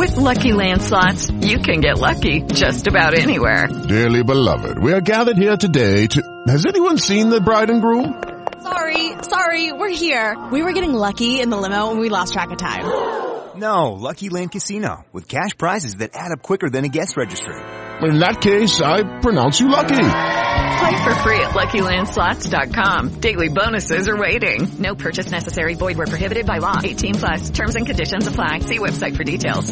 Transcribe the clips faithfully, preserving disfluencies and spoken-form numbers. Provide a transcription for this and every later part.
With Lucky Land Slots, you can get lucky just about anywhere. Dearly beloved, we are gathered here today to... Has anyone seen the bride and groom? Sorry, sorry, we're here. We were getting lucky in the limo and we lost track of time. No, Lucky Land Casino, with cash prizes that add up quicker than a guest registry. In that case, I pronounce you lucky. Play for free at Lucky Land Slots dot com. Daily bonuses are waiting. No purchase necessary. Void where prohibited by law. eighteen plus. Terms and conditions apply. See website for details.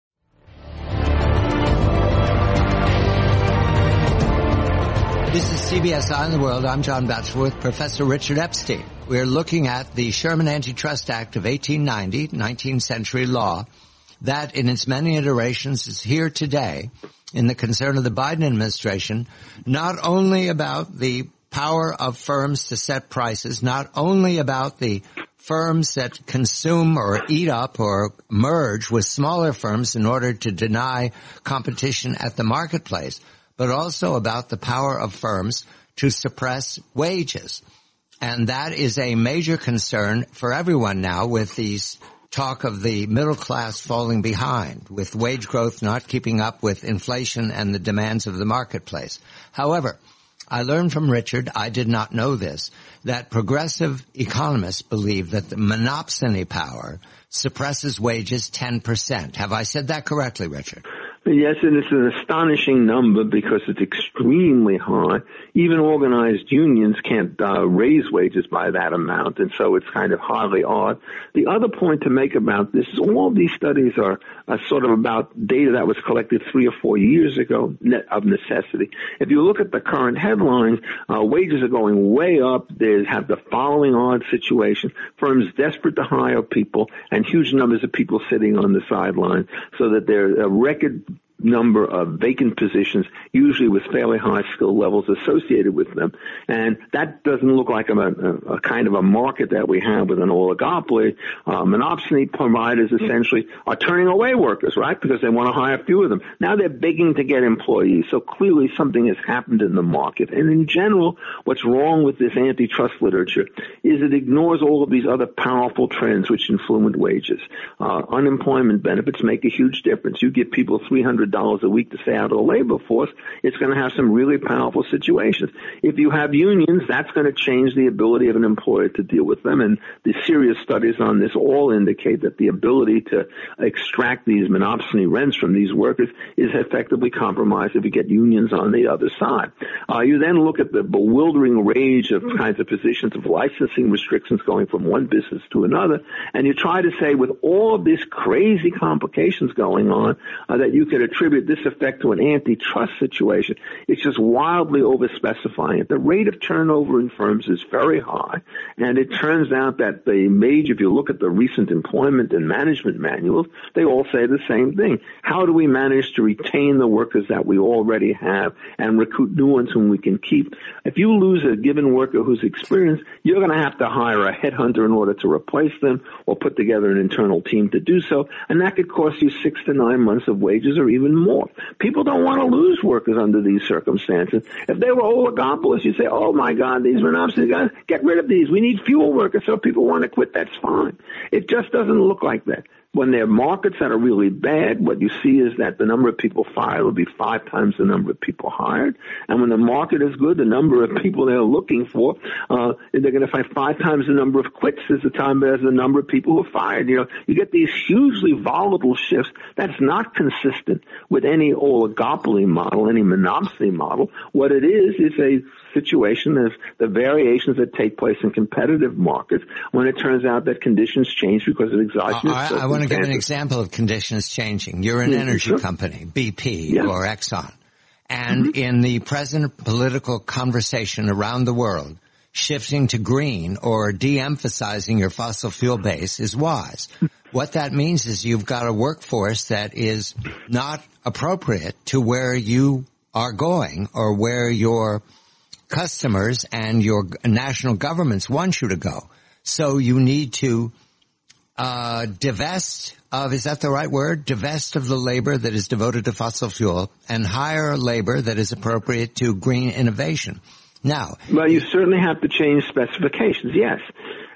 This is C B S Eye on the World. I'm John Batchelor with Professor Richard Epstein. We're looking at the Sherman Antitrust Act of eighteen ninety, nineteenth century law, that in its many iterations is here today in the concern of the Biden administration, not only about the power of firms to set prices, not only about the firms that consume or eat up or merge with smaller firms in order to deny competition at the marketplace, but also about the power of firms to suppress wages. And that is a major concern for everyone now, with these talk of the middle class falling behind, with wage growth not keeping up with inflation and the demands of the marketplace. However, I learned from Richard, I did not know this, that progressive economists believe that the monopsony power suppresses wages ten percent. Have I said that correctly, Richard? Yes, and it's an astonishing number because it's extremely high. Even organized unions can't uh, raise wages by that amount, and so it's kind of hardly odd. The other point to make about this is all these studies are, are sort of about data that was collected three or four years ago of necessity. If you look at the current headlines, uh, wages are going way up. They have the following odd situation: firms desperate to hire people and huge numbers of people sitting on the sideline, so that there are a record number of vacant positions, usually with fairly high skill levels associated with them. And that doesn't look like a, a, a kind of a market that we have with an oligopoly. Uh, monopsony providers essentially are turning away workers, right, because they want to hire a few of them. Now they're begging to get employees. So clearly something has happened in the market. And in general, what's wrong with this antitrust literature is it ignores all of these other powerful trends which influence wages. Uh, unemployment benefits make a huge difference. You give people three hundred dollars a week to stay out of the labor force, it's going to have some really powerful situations. If you have unions, that's going to change the ability of an employer to deal with them. And the serious studies on this all indicate that the ability to extract these monopsony rents from these workers is effectively compromised if you get unions on the other side. Uh, you then look at the bewildering range of kinds of positions of licensing restrictions going from one business to another, and you try to say with all of these crazy complications going on uh, that you could attribute this effect to an antitrust situation. It's just wildly overspecifying it. The rate of turnover in firms is very high, and it turns out that the major, if you look at the recent employment and management manuals, they all say the same thing. How do we manage to retain the workers that we already have and recruit new ones whom we can keep? If you lose a given worker who's experienced, you're going to have to hire a headhunter in order to replace them or put together an internal team to do so, and that could cost you six to nine months of wages or even more. People don't want to lose workers under these circumstances. If they were oligopolists, you'd say, oh my God, these monopsony guys, get rid of these. We need fewer workers so people want to quit. That's fine. It just doesn't look like that. When there are markets that are really bad, what you see is that the number of people fired will be five times the number of people hired. And when the market is good, the number of people they're looking for, uh, they're going to find five times the number of quits as the time as the number of people who are fired. You know, you get these hugely volatile shifts. That's not consistent with any oligopoly model, any monopsony model. What it is is a situation of the variations that take place in competitive markets when it turns out that conditions change because of exogenous uh, I, I want to give an example of conditions changing. You're an mm-hmm. energy sure. company, B P yeah. or Exxon. And mm-hmm. in the present political conversation around the world, shifting to green or de-emphasizing your fossil fuel base is wise. What that means is you've got a workforce that is not appropriate to where you are going or where your customers and your national governments want you to go. So you need to uh divest of, is that the right word? Divest of the labor that is devoted to fossil fuel and hire labor that is appropriate to green innovation. Now, well, you certainly have to change specifications, yes.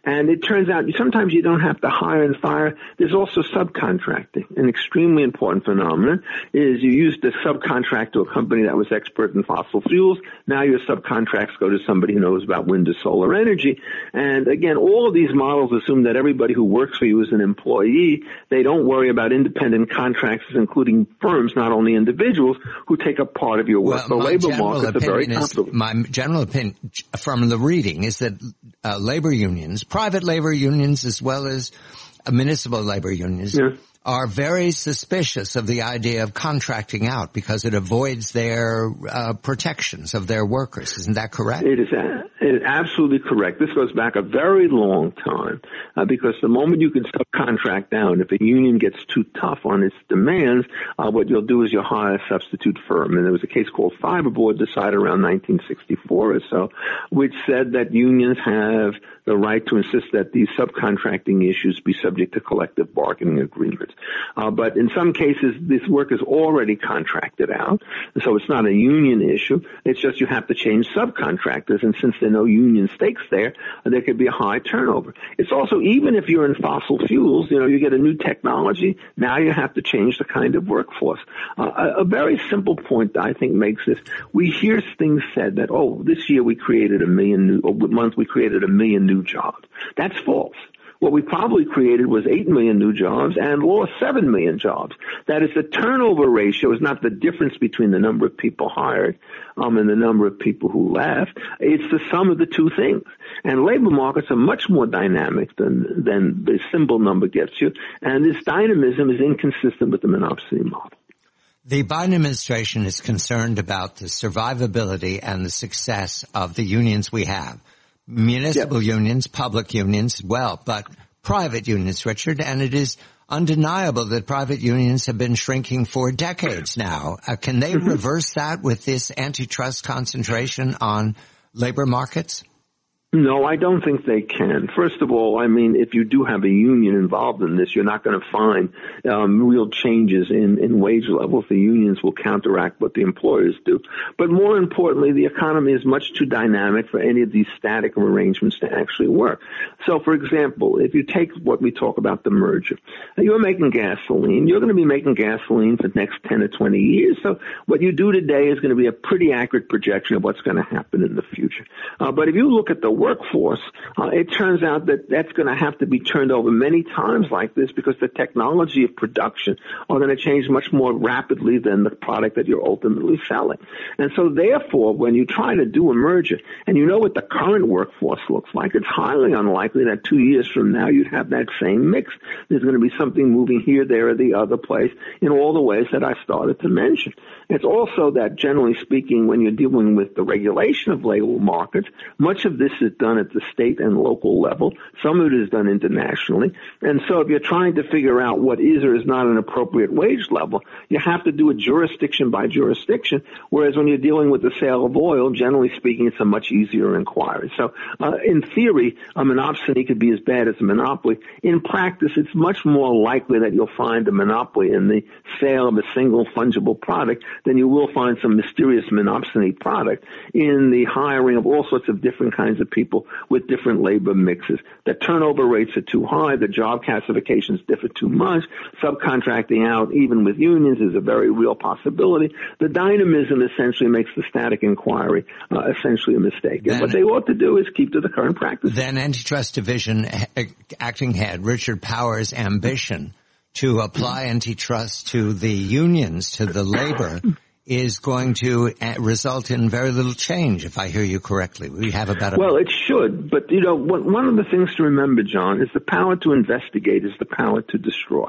And it turns out sometimes you don't have to hire and fire. There's also subcontracting. An extremely important phenomenon is you used to subcontract to a company that was expert in fossil fuels. Now your subcontracts go to somebody who knows about wind or solar energy. And again, all of these models assume that everybody who works for you is an employee. They don't worry about independent contractors, including firms, not only individuals, who take up part of your work. Well, the labor markets are very complicated. My general opinion from the reading is that uh, labor unions, private labor unions as well as uh, municipal labor unions, yeah. are very suspicious of the idea of contracting out because it avoids their uh, protections of their workers. Isn't that correct? It is, a, it is absolutely correct. This goes back a very long time uh, because the moment you can subcontract down, if a union gets too tough on its demands, uh, what you'll do is you'll hire a substitute firm. And there was a case called Fiberboard decided around nineteen sixty-four or so, which said that unions have the right to insist that these subcontracting issues be subject to collective bargaining agreements. Uh, but in some cases, this work is already contracted out, so it's not a union issue. It's just you have to change subcontractors, and since there are no union stakes there, there could be a high turnover. It's also, even if you're in fossil fuels, you know, you get a new technology, now you have to change the kind of workforce. Uh, a, a very simple point that I think makes this, we hear things said that, oh, this year we created a million new, or month we created a million new jobs. That's false. What we probably created was eight million new jobs and lost seven million jobs. That is, the turnover ratio is not the difference between the number of people hired um, and the number of people who left. It's the sum of the two things. And labor markets are much more dynamic than, than the simple number gets you. And this dynamism is inconsistent with the monopsony model. The Biden administration is concerned about the survivability and the success of the unions we have. Municipal yep. unions, public unions, well, but private unions, Richard, and it is undeniable that private unions have been shrinking for decades now. Uh, can they mm-hmm. reverse that with this antitrust concentration on labor markets? No, I don't think they can. First of all, I mean, if you do have a union involved in this, you're not going to find um, real changes in, in wage levels. The unions will counteract what the employers do. But more importantly, the economy is much too dynamic for any of these static arrangements to actually work. So, for example, if you take what we talk about, the merger, you're making gasoline. You're going to be making gasoline for the next ten or twenty years. So what you do today is going to be a pretty accurate projection of what's going to happen in the future. Uh, but if you look at the workforce, uh, it turns out that that's going to have to be turned over many times like this because the technology of production are going to change much more rapidly than the product that you're ultimately selling. And so therefore, when you try to do a merger and you know what the current workforce looks like, it's highly unlikely that two years from now you'd have that same mix. There's going to be something moving here, there, or the other place in all the ways that I started to mention. It's also that, generally speaking, when you're dealing with the regulation of labor markets, much of this is done at the state and local level. Some of it is done internationally. And so if you're trying to figure out what is or is not an appropriate wage level, you have to do it jurisdiction by jurisdiction, whereas when you're dealing with the sale of oil, generally speaking, it's a much easier inquiry. So uh, in theory, a monopsony could be as bad as a monopoly. In practice, it's much more likely that you'll find a monopoly in the sale of a single fungible product than you will find some mysterious monopsony product in the hiring of all sorts of different kinds of people with different labor mixes. The turnover rates are too high. The job classifications differ too much. Subcontracting out, even with unions, is a very real possibility. The dynamism essentially makes the static inquiry uh, essentially a mistake. Then, and what they ought to do is keep to the current practice. Then Antitrust Division acting head Richard Powers' ambition to apply antitrust to the unions, to the labor, is going to result in very little change, if I hear you correctly. We have about a... Well, it should, but, you know, one of the things to remember, John, is the power to investigate is the power to destroy.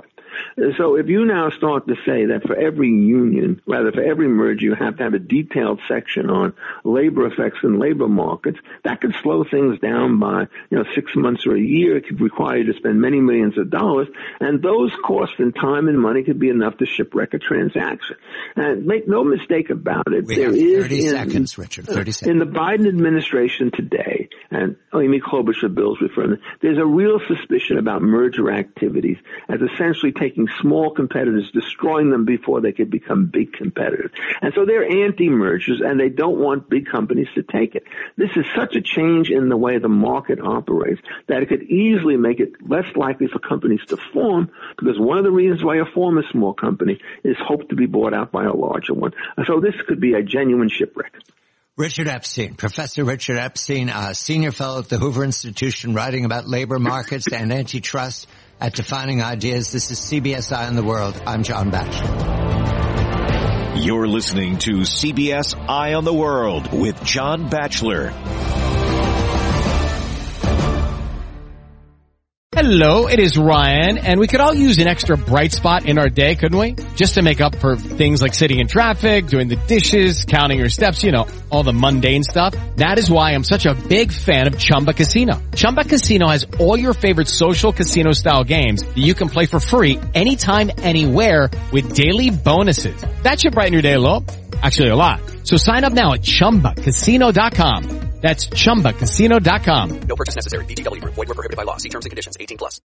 So if you now start to say that for every union, rather for every merger, you have to have a detailed section on labor effects in labor markets, that could slow things down by, you know, six months or a year. It could require you to spend many millions of dollars, and those costs in time and money could be enough to shipwreck a transaction. And make no mistake about it, we there have is thirty in, seconds, Richard, thirty seconds. In the Biden administration today, and Amy Klobuchar Bill's referring, there's a real suspicion about merger activities as essentially taking taking small competitors, destroying them before they could become big competitors. And so they're anti-mergers, and they don't want big companies to take it. This is such a change in the way the market operates that it could easily make it less likely for companies to form, because one of the reasons why you form a small company is hope to be bought out by a larger one. And so this could be a genuine shipwreck. Richard Epstein, Professor Richard Epstein, uh, senior fellow at the Hoover Institution, writing about labor markets and antitrust at Defining Ideas. This is C B S Eye on the World. I'm John Batchelor. You're listening to C B S Eye on the World with John Batchelor. Hello, it is Ryan, and we could all use an extra bright spot in our day, couldn't we? Just to make up for things like sitting in traffic, doing the dishes, counting your steps, you know, all the mundane stuff. That is why I'm such a big fan of Chumba Casino. Chumba Casino has all your favorite social casino-style games that you can play for free anytime, anywhere with daily bonuses. That should brighten your day a little. Actually, a lot. So sign up now at chumba casino dot com. That's chumba casino dot com. No purchase necessary. V G W Group. Void where prohibited by law. See terms and conditions. eighteen plus.